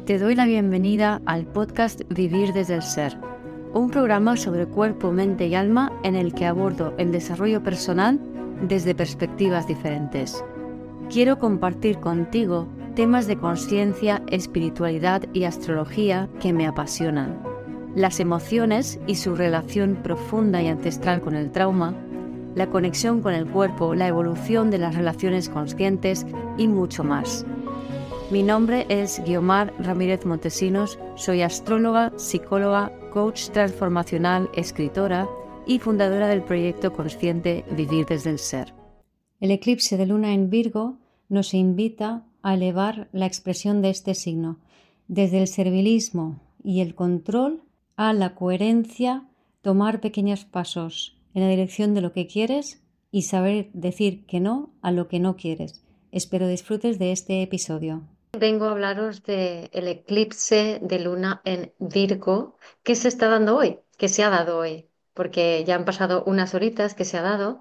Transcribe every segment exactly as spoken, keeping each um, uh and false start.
Te doy la bienvenida al podcast Vivir desde el Ser, un programa sobre cuerpo, mente y alma en el que abordo el desarrollo personal desde perspectivas diferentes. Quiero compartir contigo temas de conciencia, espiritualidad y astrología que me apasionan, las emociones y su relación profunda y ancestral con el trauma, la conexión con el cuerpo, la evolución de las relaciones conscientes y mucho más. Mi nombre es Guiomar Ramírez Montesinos, soy astróloga, psicóloga, coach transformacional, escritora y fundadora del proyecto consciente Vivir desde el Ser. El eclipse de luna en Virgo nos invita a elevar la expresión de este signo, desde el servilismo y el control a la coherencia, tomar pequeños pasos en la dirección de lo que quieres y saber decir que no a lo que no quieres. Espero disfrutes de este episodio. Vengo a hablaros del eclipse de luna en Virgo que se está dando hoy, que se ha dado hoy, porque ya han pasado unas horitas que se ha dado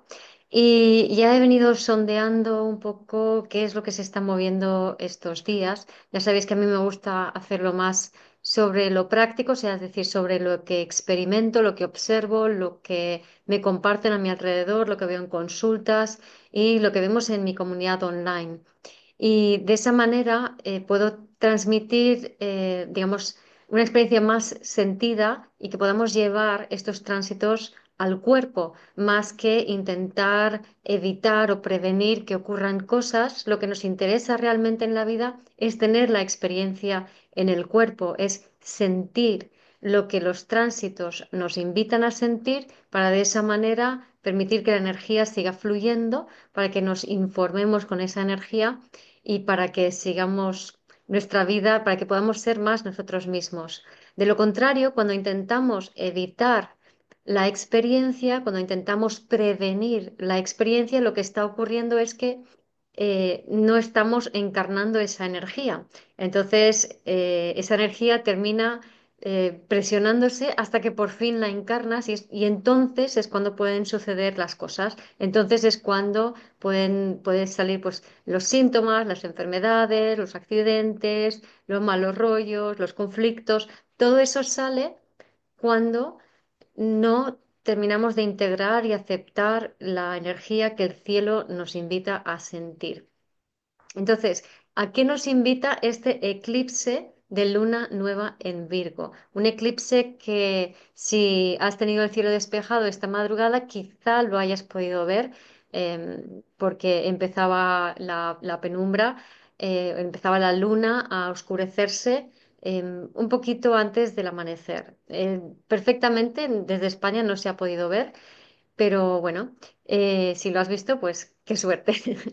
y ya he venido sondeando un poco qué es lo que se está moviendo estos días. Ya sabéis que a mí me gusta hacerlo más sobre lo práctico, o sea, es decir, sobre lo que experimento, lo que observo, lo que me comparten a mi alrededor, lo que veo en consultas y lo que vemos en mi comunidad online. Y de esa manera eh, puedo transmitir, eh, digamos, una experiencia más sentida y que podamos llevar estos tránsitos al cuerpo, más que intentar evitar o prevenir que ocurran cosas. Lo que nos interesa realmente en la vida es tener la experiencia en el cuerpo, es sentir lo que los tránsitos nos invitan a sentir para de esa manera permitir que la energía siga fluyendo, para que nos informemos con esa energía y para que sigamos nuestra vida, para que podamos ser más nosotros mismos. De lo contrario, cuando intentamos evitar la experiencia, cuando intentamos prevenir la experiencia, lo que está ocurriendo es que eh, no estamos encarnando esa energía. Entonces, eh, esa energía termina eh, presionándose hasta que por fin la encarnas y, es- y entonces es cuando pueden suceder las cosas. Entonces es cuando pueden, pueden salir pues, los síntomas, las enfermedades, los accidentes, los malos rollos, los conflictos. Todo eso sale cuando no terminamos de integrar y aceptar la energía que el cielo nos invita a sentir. Entonces, ¿a qué nos invita este eclipse de luna nueva en Virgo? Un eclipse que si has tenido el cielo despejado esta madrugada, quizá lo hayas podido ver em, porque empezaba la, la penumbra, eh, empezaba la luna a oscurecerse em, un poquito antes del amanecer. Eh, perfectamente desde España no se ha podido ver, pero bueno, eh, si lo has visto, pues qué suerte.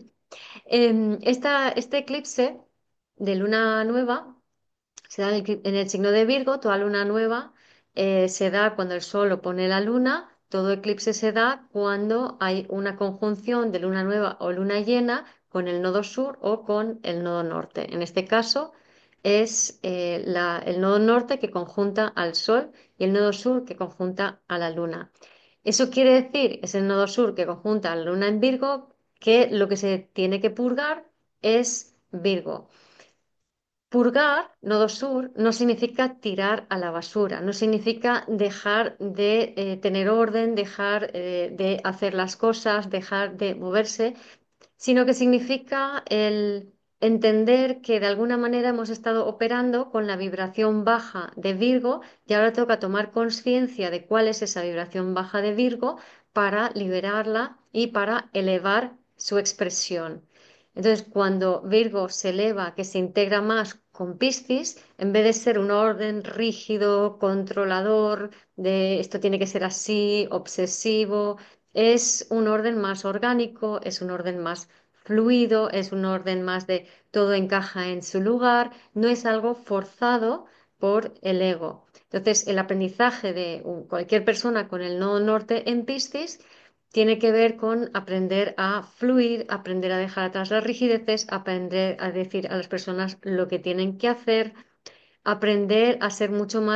Em, esta- este eclipse de luna nueva se da en el, cli- en el signo de Virgo. Toda luna nueva eh, se da cuando el sol opone la luna. Todo eclipse se da cuando hay una conjunción de luna nueva o luna llena con el nodo sur o con el nodo norte. En este caso es eh, la- el nodo norte que conjunta al sol y el nodo sur que conjunta a la luna. Eso quiere decir, es el nodo sur que conjunta a la luna en Virgo, que lo que se tiene que purgar es Virgo. Purgar, nodo sur, no significa tirar a la basura, no significa dejar de eh, tener orden, dejar eh, de hacer las cosas, dejar de moverse, sino que significa el entender que de alguna manera hemos estado operando con la vibración baja de Virgo y ahora toca tomar conciencia de cuál es esa vibración baja de Virgo para liberarla y para elevar su expresión. Entonces, cuando Virgo se eleva, que se integra más con Piscis, en vez de ser un orden rígido, controlador, de esto tiene que ser así, obsesivo, es un orden más orgánico, es un orden más fluido, es un orden más de todo encaja en su lugar, no es algo forzado por el ego. Entonces, el aprendizaje de un- cualquier persona con el nodo norte en Piscis tiene que ver con aprender a fluir, aprender a dejar atrás las rigideces, aprender a decir a las personas lo que tienen que hacer, aprender a ser mucho más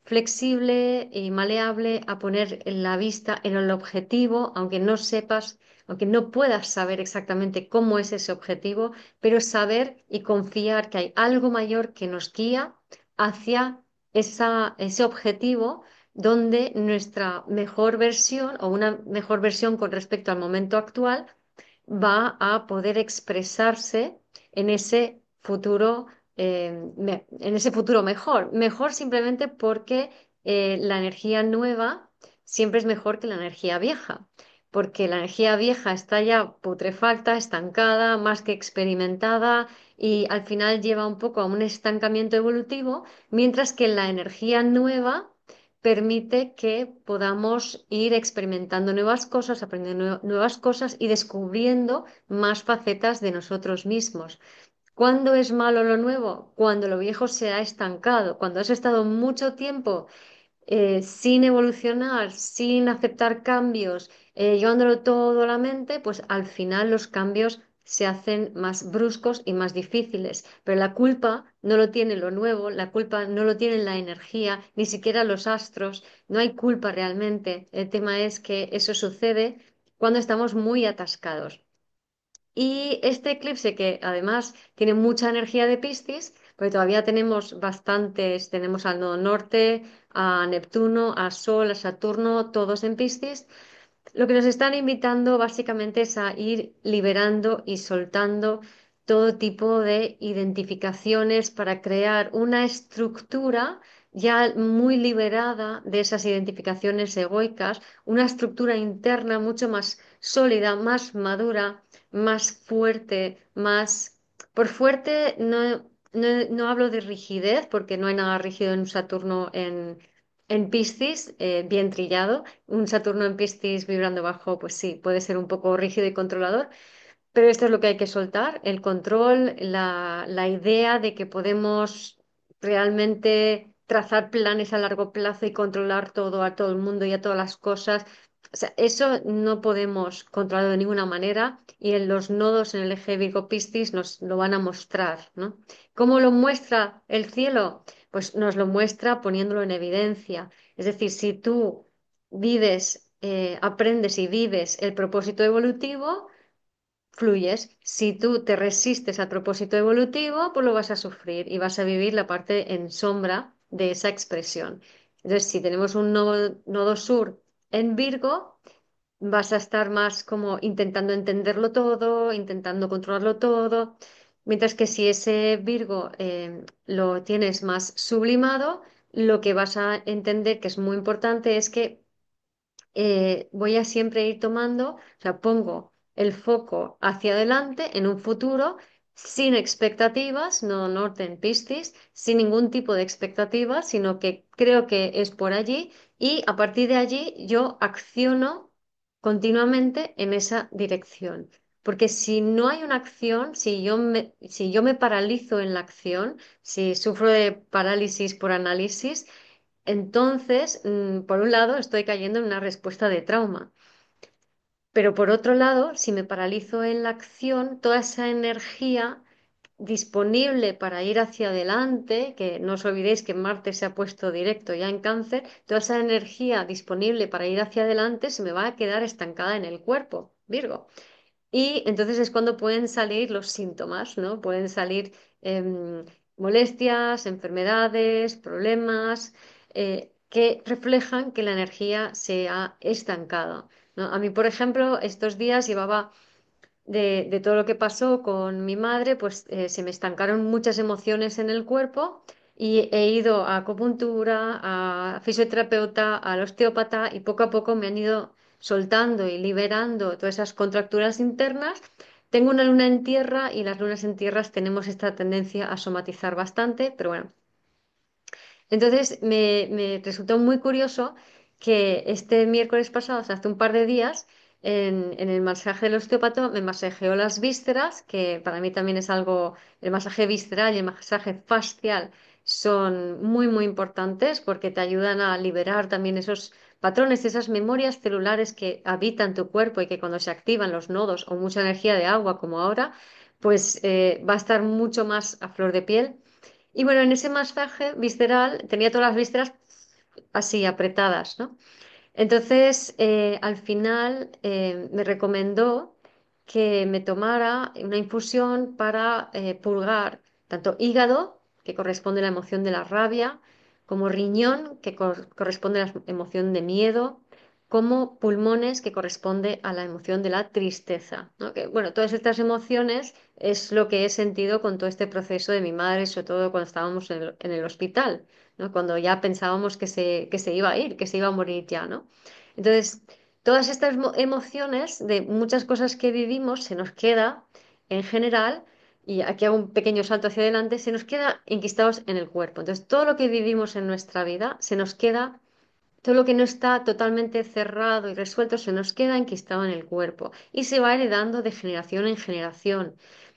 flexible y maleable a poner la vista en el objetivo, aunque no sepas, aunque no puedas saber exactamente cómo es ese objetivo, pero saber y confiar que hay algo mayor que nos guía hacia esa, ese objetivo donde nuestra mejor versión o una mejor versión con respecto al momento actual va a poder expresarse en ese futuro, eh, me- en ese futuro mejor. Mejor simplemente porque eh, la energía nueva siempre es mejor que la energía vieja, porque la energía vieja está ya putrefacta, estancada, más que experimentada y al final lleva un poco a un estancamiento evolutivo, mientras que la energía nueva permite que podamos ir experimentando nuevas cosas, aprendiendo nue- nuevas cosas y descubriendo más facetas de nosotros mismos. ¿Cuándo es malo lo nuevo? Cuando lo viejo se ha estancado, cuando has estado mucho tiempo eh, sin evolucionar, sin aceptar cambios, eh, llevándolo todo a la mente, pues al final los cambios se hacen más bruscos y más difíciles. Pero la culpa no lo tiene lo nuevo, la culpa no lo tiene la energía, ni siquiera los astros, no hay culpa realmente. El tema es que eso sucede cuando estamos muy atascados. Y este eclipse, que además tiene mucha energía de Piscis, porque todavía tenemos bastantes, tenemos al nodo norte, a Neptuno, a Sol, a Saturno, todos en Piscis, lo que nos están invitando básicamente es a ir liberando y soltando todo tipo de identificaciones para crear una estructura ya muy liberada de esas identificaciones egoicas, una estructura interna mucho más sólida, más madura, más fuerte, más... Por fuerte no, no, no hablo de rigidez, porque no hay nada rígido en Saturno en, en Piscis, eh, bien trillado. Un Saturno en Piscis vibrando bajo, pues sí, puede ser un poco rígido y controlador, pero esto es lo que hay que soltar, el control, la, la idea de que podemos realmente trazar planes a largo plazo y controlar todo a todo el mundo y a todas las cosas. O sea, eso no podemos controlarlo de ninguna manera y en los nodos en el eje Virgo-Piscis nos lo van a mostrar, ¿no? ¿Cómo lo muestra el cielo? Pues nos lo muestra poniéndolo en evidencia. Es decir, si tú vives, eh, aprendes y vives el propósito evolutivo, fluyes. Si tú te resistes al propósito evolutivo, pues lo vas a sufrir y vas a vivir la parte en sombra de esa expresión. Entonces, si tenemos un nodo, nodo sur en Virgo, vas a estar más como intentando entenderlo todo, intentando controlarlo todo, mientras que si ese Virgo eh, lo tienes más sublimado, lo que vas a entender que es muy importante es que eh, voy a siempre ir tomando, o sea, pongo el foco hacia adelante en un futuro sin expectativas, no norte en Piscis, sin ningún tipo de expectativas, sino que creo que es por allí y a partir de allí yo acciono continuamente en esa dirección. Porque si no hay una acción, si yo me, si yo me paralizo en la acción, si sufro de parálisis por análisis, entonces, mm, por un lado, estoy cayendo en una respuesta de trauma, pero por otro lado, si me paralizo en la acción, toda esa energía disponible para ir hacia adelante, que no os olvidéis que Marte se ha puesto directo ya en Cáncer, toda esa energía disponible para ir hacia adelante se me va a quedar estancada en el cuerpo, Virgo. Y entonces es cuando pueden salir los síntomas, ¿no? Pueden salir em, molestias, enfermedades, problemas, eh, que reflejan que la energía se ha estancado, ¿no? A mí, por ejemplo, estos días llevaba de, de todo lo que pasó con mi madre, pues eh, se me estancaron muchas emociones en el cuerpo y he ido a acupuntura, a fisioterapeuta, al osteópata y poco a poco me han ido soltando y liberando todas esas contracturas internas. Tengo una luna en tierra y las lunas en tierras tenemos esta tendencia a somatizar bastante, pero bueno, entonces me, me resultó muy curioso que este miércoles pasado, o sea, hace un par de días, en, en el masaje del osteópata me masajeó las vísceras, que para mí también es algo, el masaje visceral y el masaje fascial son muy, muy importantes porque te ayudan a liberar también esos patrones, esas memorias celulares que habitan tu cuerpo y que cuando se activan los nodos o mucha energía de agua como ahora, pues eh, va a estar mucho más a flor de piel y bueno, en ese masaje visceral tenía todas las vísceras así apretadas, ¿no? Entonces, eh, al final eh, me recomendó que me tomara una infusión para eh, purgar tanto hígado, que corresponde a la emoción de la rabia, como riñón, que cor- corresponde a la emoción de miedo, como pulmones, que corresponde a la emoción de la tristeza, ¿no? Que, bueno, todas estas emociones es lo que he sentido con todo este proceso de mi madre, sobre todo cuando estábamos en el, en el hospital, ¿no? Cuando ya pensábamos que se, que se iba a ir, que se iba a morir ya, ¿no? Entonces, todas estas mo- emociones de muchas cosas que vivimos se nos queda en general, y aquí hago un pequeño salto hacia adelante, se nos queda enquistados en el cuerpo. Entonces, todo lo que vivimos en nuestra vida se nos queda, todo lo que no está totalmente cerrado y resuelto se nos queda enquistado en el cuerpo y se va heredando de generación en generación.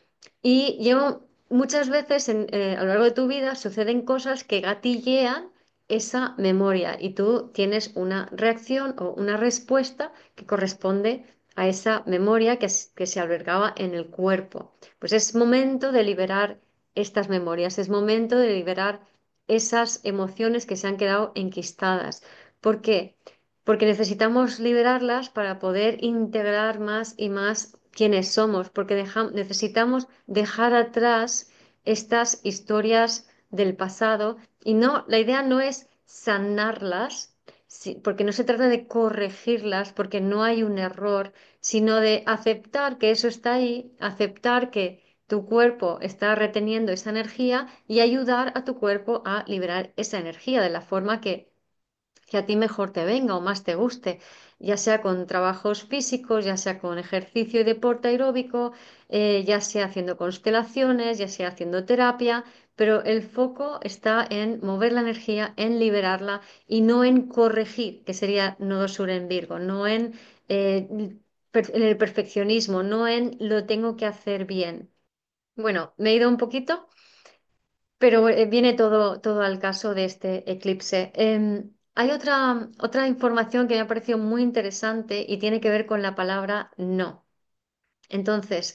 Y llevo muchas veces en, eh, a lo largo de tu vida suceden cosas que gatillean esa memoria y tú tienes una reacción o una respuesta que corresponde a esa memoria que, s- que se albergaba en el cuerpo. Pues es momento de liberar estas memorias, es momento de liberar esas emociones que se han quedado enquistadas. ¿Por qué? Porque necesitamos liberarlas para poder integrar más y más quiénes somos, porque deja- necesitamos dejar atrás estas historias del pasado y no, la idea no es sanarlas, sí, porque no se trata de corregirlas, porque no hay un error, sino de aceptar que eso está ahí, aceptar que tu cuerpo está reteniendo esa energía y ayudar a tu cuerpo a liberar esa energía de la forma que que a ti mejor te venga o más te guste, ya sea con trabajos físicos, ya sea con ejercicio y deporte aeróbico, eh, ya sea haciendo constelaciones, ya sea haciendo terapia, pero el foco está en mover la energía, en liberarla y no en corregir, que sería nodo sur en Virgo, no en, eh, per- en el perfeccionismo, no en lo tengo que hacer bien. Bueno, me he ido un poquito. Pero eh, viene todo, todo al caso de este eclipse. Em, hay otra, otra información que me ha parecido muy interesante y tiene que ver con la palabra no. Entonces,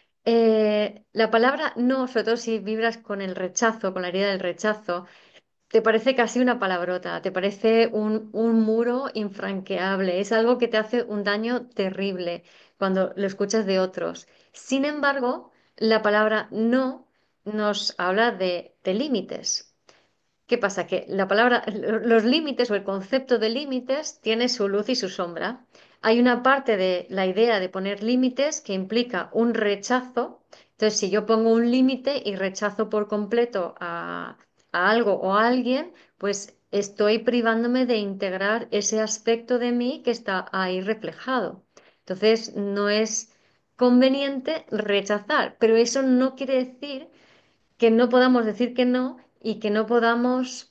eh, la palabra no, sobre todo si vibras con el rechazo, con la herida del rechazo, te parece casi una palabrota, te parece un, un muro infranqueable, es algo que te hace un daño terrible cuando lo escuchas de otros. Sin embargo, la palabra no nos habla de, de límites. ¿Qué pasa? Que la palabra, los límites o el concepto de límites tiene su luz y su sombra. Hay una parte de la idea de poner límites que implica un rechazo. Entonces, si yo pongo un límite y rechazo por completo a, a algo o a alguien, pues estoy privándome de integrar ese aspecto de mí que está ahí reflejado. Entonces, no es conveniente rechazar, pero eso no quiere decir que no podamos decir que no y que no podamos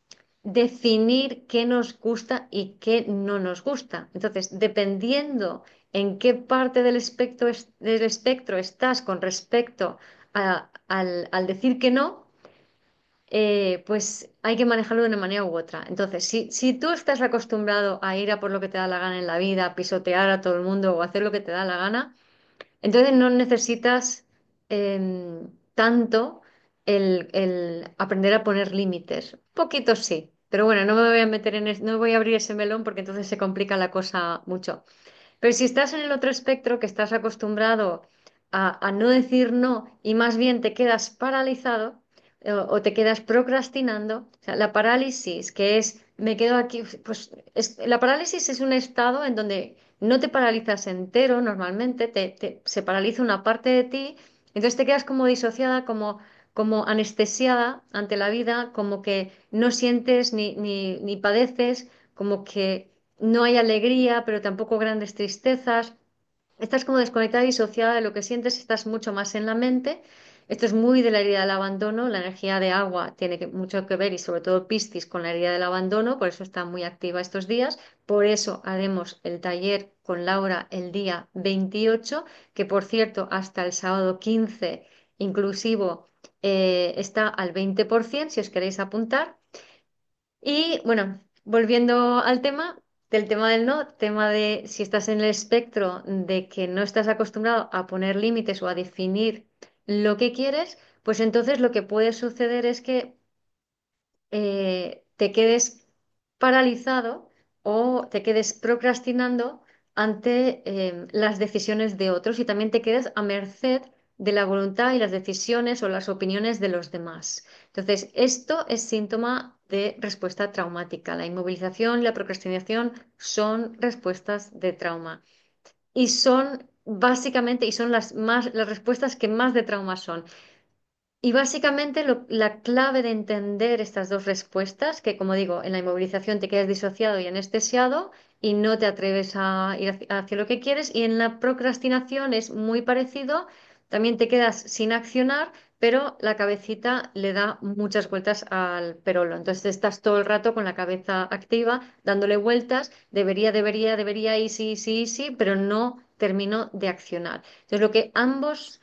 definir qué nos gusta y qué no nos gusta. Entonces, dependiendo en qué parte del espectro, es- del espectro estás con respecto a- al, al decir que no, eh, pues hay que manejarlo de una manera u otra. Entonces, si, si tú estás acostumbrado a ir a por lo que te da la gana en la vida, a pisotear a todo el mundo o hacer lo que te da la gana, entonces no necesitas em, tanto el, el aprender a poner límites. Poquito sí, pero bueno, no me voy a meter en es- no voy a abrir ese melón porque entonces se complica la cosa mucho. Pero si estás en el otro espectro, que estás acostumbrado a, a no decir no y más bien te quedas paralizado eh, o, te quedas procrastinando, o sea, la parálisis, que es, me quedo aquí, pues es- la parálisis es un estado en donde no te paralizas entero normalmente, te, te- se paraliza una parte de ti, entonces te quedas como disociada, como, como anestesiada ante la vida, como que no sientes ni, ni, ni padeces, como que no hay alegría, pero tampoco grandes tristezas. Estás como desconectada y disociada de lo que sientes, estás mucho más en la mente. Esto es muy de la herida del abandono. La energía de agua tiene que- mucho que ver y sobre todo Piscis con la herida del abandono, por eso está muy activa estos días. Por eso haremos el taller con Laura el día veintiocho, que por cierto hasta el sábado quince inclusivo eh, está al veinte por ciento si os queréis apuntar. Y bueno, volviendo al tema, del tema del no, tema de si estás en el espectro de que no estás acostumbrado a poner límites o a definir lo que quieres, pues entonces lo que puede suceder es que eh, te quedes paralizado o te quedes procrastinando ante eh, las decisiones de otros y también te quedes a merced de la voluntad y las decisiones o las opiniones de los demás. Entonces, esto es síntoma de respuesta traumática. La inmovilización y la procrastinación son respuestas de trauma y son básicamente, y son las más, las respuestas que más de trauma son. Y básicamente lo- la clave de entender estas dos respuestas, que como digo, en la inmovilización te quedas disociado y anestesiado y no te atreves a ir hacia, hacia lo que quieres, y en la procrastinación es muy parecido, también te quedas sin accionar, pero la cabecita le da muchas vueltas al perolo. Entonces estás todo el rato con la cabeza activa, dándole vueltas, debería, debería, debería, y sí, sí, sí, pero no termino de accionar. Entonces lo que ambos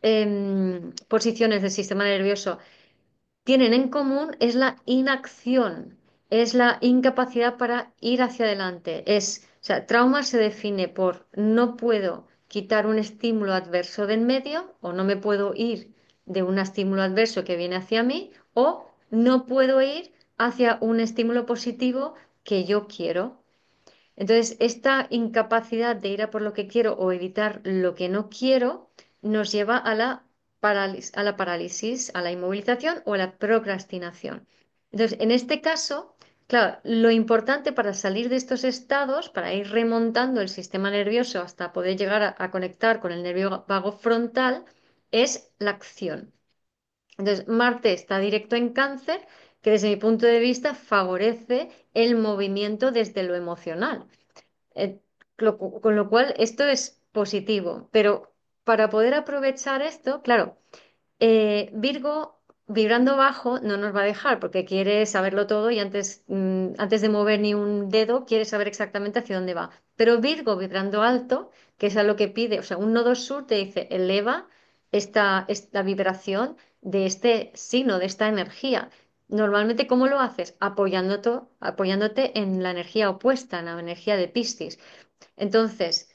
em, posiciones del sistema nervioso tienen en común es la inacción, es la incapacidad para ir hacia adelante. Es, o sea, trauma se define por no puedo quitar un estímulo adverso de en medio o no me puedo ir de un estímulo adverso que viene hacia mí o no puedo ir hacia un estímulo positivo que yo quiero. Entonces, esta incapacidad de ir a por lo que quiero o evitar lo que no quiero nos lleva a la parálisis, a la parálisis, a la inmovilización o a la procrastinación. Entonces, en este caso, claro, lo importante para salir de estos estados, para ir remontando el sistema nervioso hasta poder llegar a, a conectar con el nervio vago frontal, es la acción. Entonces, Marte está directo en Cáncer, que desde mi punto de vista favorece el movimiento desde lo emocional. Eh, lo cu- con lo cual, esto es positivo, pero para poder aprovechar esto, claro, eh, Virgo vibrando bajo no nos va a dejar porque quiere saberlo todo y antes, mm, antes de mover ni un dedo quiere saber exactamente hacia dónde va. Pero Virgo vibrando alto, que es a lo que pide, o sea, un nodo sur te dice, eleva esta, esta vibración de este signo, de esta energía. Normalmente, ¿cómo lo haces? Apoyándote, apoyándote en la energía opuesta, en la energía de Piscis. Entonces,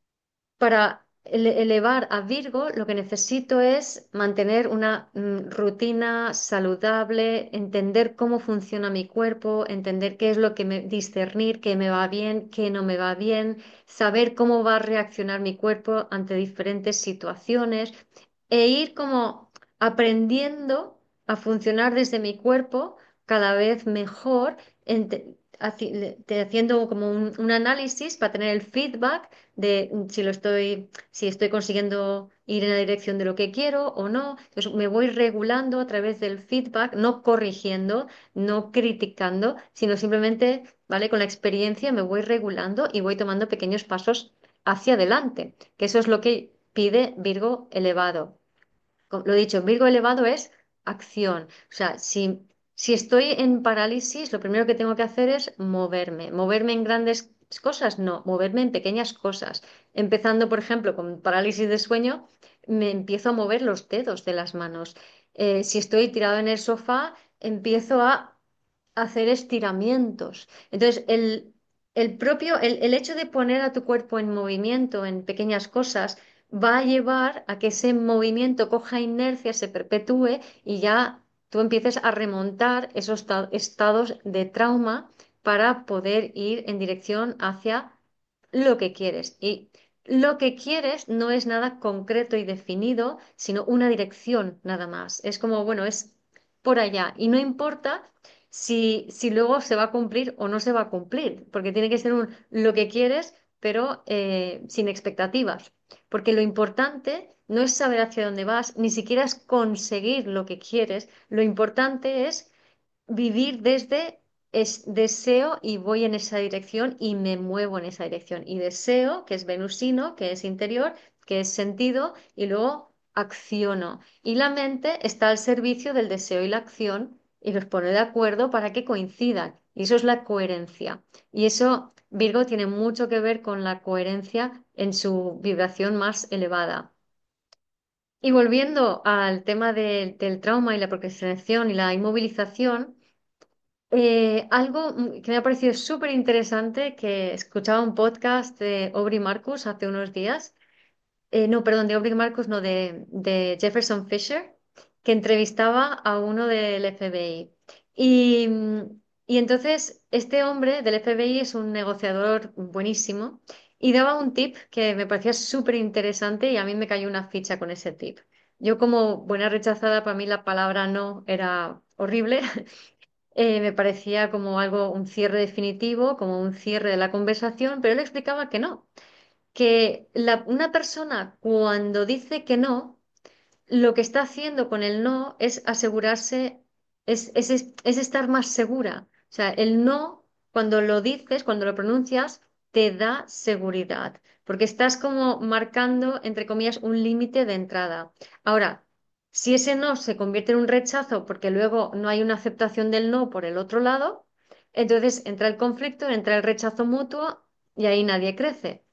para ele- elevar a Virgo, lo que necesito es mantener una mm, rutina saludable, entender cómo funciona mi cuerpo, entender qué es lo que me, discernir qué me va bien, qué no me va bien, saber cómo va a reaccionar mi cuerpo ante diferentes situaciones e ir como aprendiendo a funcionar desde mi cuerpo cada vez mejor, ente- haci- le- te- haciendo como un, un análisis para tener el feedback de mm, si lo estoy, si estoy consiguiendo ir en la dirección de lo que quiero o no. Entonces me voy regulando a través del feedback, no corrigiendo, no criticando, sino simplemente, ¿vale? Con la experiencia me voy regulando y voy tomando pequeños pasos hacia adelante, que eso es lo que pide Virgo elevado. Co- Lo dicho, Virgo elevado es acción. O sea, si, si estoy en parálisis, lo primero que tengo que hacer es moverme. ¿Moverme en grandes cosas? No, moverme en pequeñas cosas. Empezando, por ejemplo, con parálisis de sueño, me empiezo a mover los dedos de las manos. Eh, si estoy tirado en el sofá, empiezo a hacer estiramientos. Entonces, el, el propio, el, el hecho de poner a tu cuerpo en movimiento en pequeñas cosas va a llevar a que ese movimiento coja inercia, se perpetúe y ya tú empieces a remontar esos ta- estados de trauma para poder ir en dirección hacia lo que quieres. Y lo que quieres no es nada concreto y definido, sino una dirección nada más. Es como, bueno, es por allá. Y no importa si, si luego se va a cumplir o no se va a cumplir, porque tiene que ser un lo que quieres, pero eh, sin expectativas. Porque lo importante no es saber hacia dónde vas, ni siquiera es conseguir lo que quieres. Lo importante es vivir desde es deseo y voy en esa dirección y me muevo en esa dirección. Y deseo, que es venusino, que es interior, que es sentido, y luego acciono. Y la mente está al servicio del deseo y la acción y los pone de acuerdo para que coincidan. Y eso es la coherencia. Y eso, Virgo, tiene mucho que ver con la coherencia en su vibración más elevada. Y volviendo al tema de- del trauma y la procrastinación y la inmovilización, eh, algo mm, que me ha parecido súper interesante, que escuchaba un podcast de Aubrey Marcus hace unos días, eh, no, perdón, de Aubrey Marcus, no, de, de Jefferson Fisher, que entrevistaba a uno del F B I. Y entonces este hombre del F B I es un negociador buenísimo y daba un tip que me parecía súper interesante y a mí me cayó una ficha con ese tip. Yo como buena rechazada, para mí la palabra no era horrible. Eh, me parecía como algo, un cierre definitivo, como un cierre de la conversación, pero él explicaba que no, que la- una persona cuando dice que no, lo que está haciendo con el no es asegurarse, es, es, es- es estar más segura. O sea, el no, cuando lo dices, cuando lo pronuncias, te da seguridad, porque estás como marcando, entre comillas, un límite de entrada. Ahora, si ese no se convierte en un rechazo porque luego no hay una aceptación del no por el otro lado, entonces entra el conflicto, entra el rechazo mutuo y ahí nadie crece.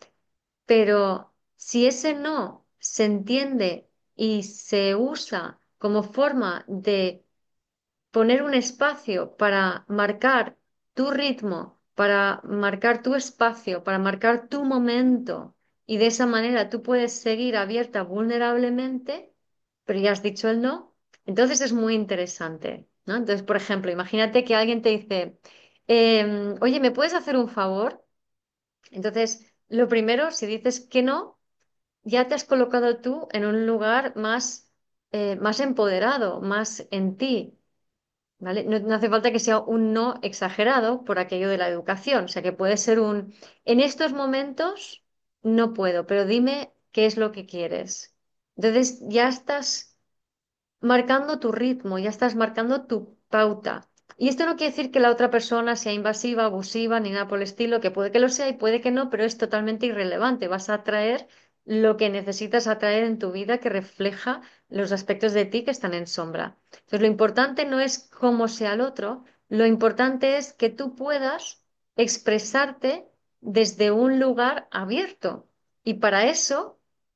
Pero si ese no se entiende y se usa como forma de poner un espacio para marcar tu ritmo, para marcar tu espacio, para marcar tu momento, y de esa manera tú puedes seguir abierta vulnerablemente, pero ya has dicho el no, entonces es muy interesante, ¿no? Entonces, por ejemplo, imagínate que alguien te dice, em, oye, ¿me puedes hacer un favor? Entonces, lo primero, si dices que no, ya te has colocado tú en un lugar más, eh, más empoderado, más en ti, ¿vale? No, no hace falta que sea un no exagerado por aquello de la educación, o sea que puede ser un, en estos momentos no puedo, pero dime qué es lo que quieres. Entonces ya estás marcando tu ritmo, ya estás marcando tu pauta. Y esto no quiere decir que la otra persona sea invasiva, abusiva, ni nada por el estilo, que puede que lo sea y puede que no, pero es totalmente irrelevante. Vas a atraer lo que necesitas atraer en tu vida que refleja los aspectos de ti que están en sombra. Entonces, lo importante no es cómo sea el otro, lo importante es que tú puedas expresarte desde un lugar abierto. Y para eso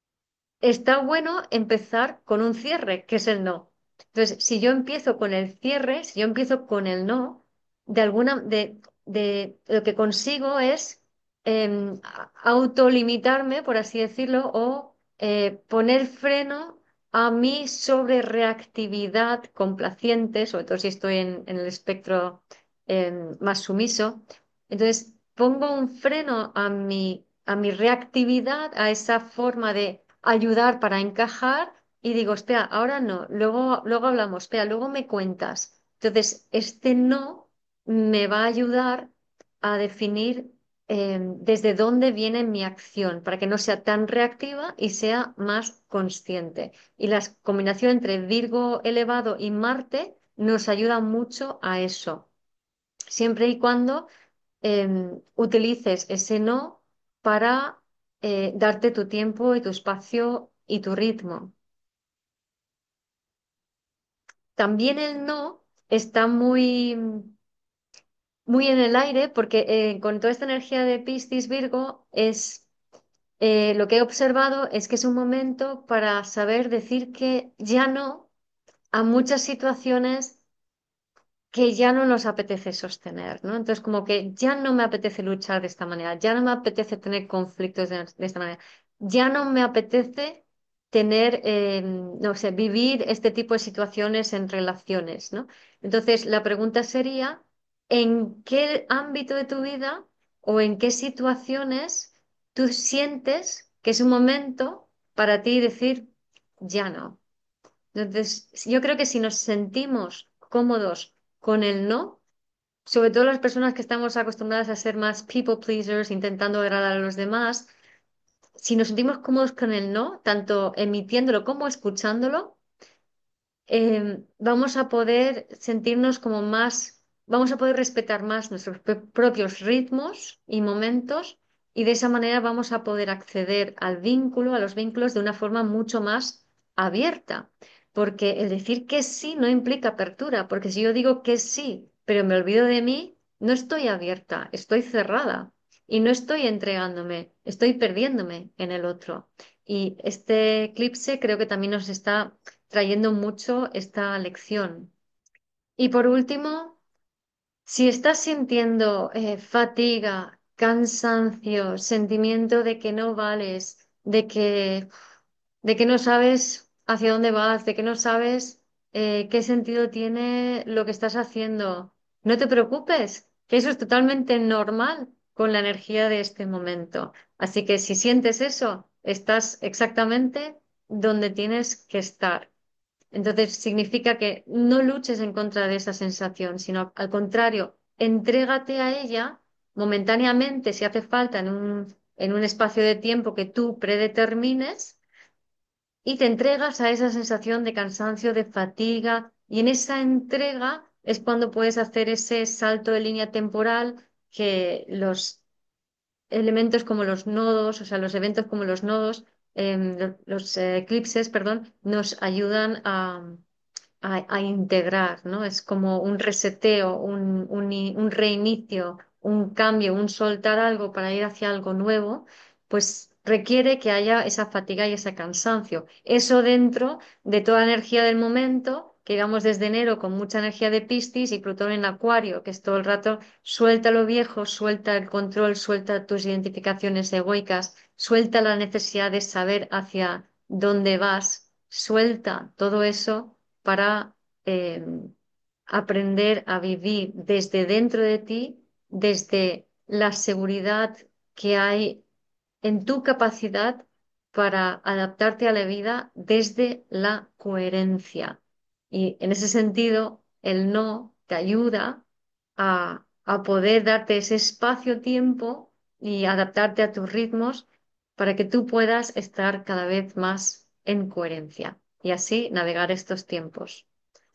está bueno empezar con un cierre, que es el no. Entonces, si yo empiezo con el cierre, si yo empiezo con el no, de alguna, de, de lo que consigo es em, a- autolimitarme, por así decirlo, o eh, poner freno a mi sobrereactividad complaciente, sobre todo si estoy en, en el espectro em, más sumiso. Entonces, pongo un freno a mi, a mi reactividad, a esa forma de ayudar para encajar y digo, espera, ahora no, luego, luego hablamos, espera, luego me cuentas. Entonces, este no me va a ayudar a definir eh, desde dónde viene mi acción para que no sea tan reactiva y sea más consciente. Y la combinación entre Virgo elevado y Marte nos ayuda mucho a eso, siempre y cuando em, utilices ese no para eh, darte tu tiempo y tu espacio y tu ritmo. También el no está muy, muy en el aire porque eh, con toda esta energía de Piscis Virgo es eh, lo que he observado es que es un momento para saber decir que ya no a muchas situaciones que ya no nos apetece sostener, ¿no? Entonces, como que ya no me apetece luchar de esta manera, ya no me apetece tener conflictos de, de esta manera, ya no me apetece tener, eh, no sé, vivir este tipo de situaciones en relaciones, ¿no? Entonces, la pregunta sería, ¿en qué ámbito de tu vida o en qué situaciones tú sientes que es un momento para ti decir, ya no? Entonces, yo creo que si nos sentimos cómodos con el no, sobre todo las personas que estamos acostumbradas a ser más people pleasers, intentando agradar a los demás, si nos sentimos cómodos con el no, tanto emitiéndolo como escuchándolo, eh, vamos a poder sentirnos como más, vamos a poder respetar más nuestros pe- propios ritmos y momentos y de esa manera vamos a poder acceder al vínculo, a los vínculos de una forma mucho más abierta. Porque el decir que sí no implica apertura, porque si yo digo que sí, pero me olvido de mí, no estoy abierta, estoy cerrada y no estoy entregándome, estoy perdiéndome en el otro. Y este eclipse creo que también nos está trayendo mucho esta lección. Y por último, si estás sintiendo eh, fatiga, cansancio, sentimiento de que no vales, de que, de que no sabes hacia dónde vas, de que no sabes eh, qué sentido tiene lo que estás haciendo, No te preocupes, que eso es totalmente normal con la energía de este momento. Así que si sientes eso, estás exactamente donde tienes que estar. Entonces significa que no luches en contra de esa sensación, sino al contrario, entrégate a ella momentáneamente, si hace falta, en un, en un espacio de tiempo que tú predetermines, y te entregas a esa sensación de cansancio, de fatiga, y en esa entrega es cuando puedes hacer ese salto de línea temporal que los elementos como los nodos, o sea, los eventos como los nodos, em, lo- los eh, eclipses, perdón, nos ayudan a, a- a integrar, ¿no? Es como un reseteo, un, un i- un reinicio, un cambio, un soltar algo para ir hacia algo nuevo, pues requiere que haya esa fatiga y ese cansancio. Eso dentro de toda la energía del momento, que íbamos desde enero con mucha energía de Piscis y Plutón en Acuario, que es todo el rato, suelta lo viejo, suelta el control, suelta tus identificaciones egoicas, suelta la necesidad de saber hacia dónde vas, suelta todo eso para eh, aprender a vivir desde dentro de ti, desde la seguridad que hay en tu capacidad para adaptarte a la vida desde la coherencia. Y en ese sentido, el no te ayuda a, a poder darte ese espacio-tiempo y adaptarte a tus ritmos para que tú puedas estar cada vez más en coherencia y así navegar estos tiempos.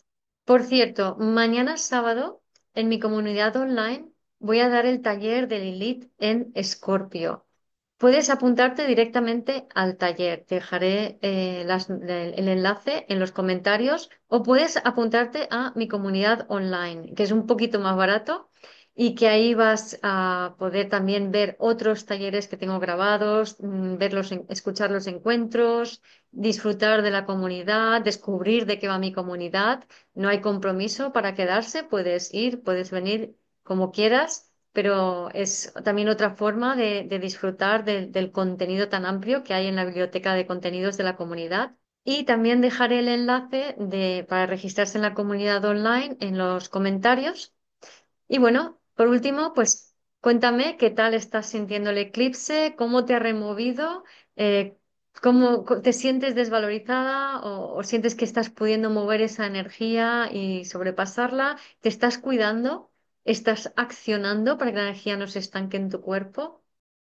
Por cierto, mañana sábado en mi comunidad online voy a dar el taller de Lilith en Escorpio. Puedes apuntarte directamente al taller. Te dejaré eh, las- el, el enlace en los comentarios o puedes apuntarte a mi comunidad online, que es un poquito más barato y que ahí vas a poder también ver otros talleres que tengo grabados, mm, ver los en- escuchar los encuentros, disfrutar de la comunidad, descubrir de qué va mi comunidad. No hay compromiso para quedarse, puedes ir, puedes venir como quieras, pero es también otra forma de, de disfrutar de- del contenido tan amplio que hay en la biblioteca de contenidos de la comunidad. Y también dejaré el enlace de, para registrarse en la comunidad online en los comentarios. Y bueno, por último, pues cuéntame qué tal estás sintiendo el eclipse, cómo te ha removido, eh, cómo co- te sientes desvalorizada o, o sientes que estás pudiendo mover esa energía y sobrepasarla, te estás cuidando, estás accionando para que la energía no se estanque en tu cuerpo.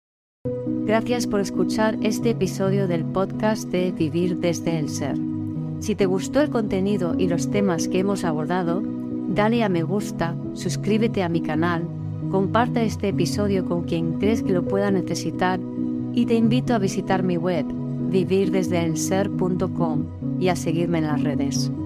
Gracias por escuchar este episodio del podcast de Vivir desde el Ser. Si te gustó el contenido y los temas que hemos abordado, dale a me gusta, suscríbete a mi canal, comparte este episodio con quien crees que lo pueda necesitar y te invito a visitar mi web vivir desde el ser punto com y a seguirme en las redes.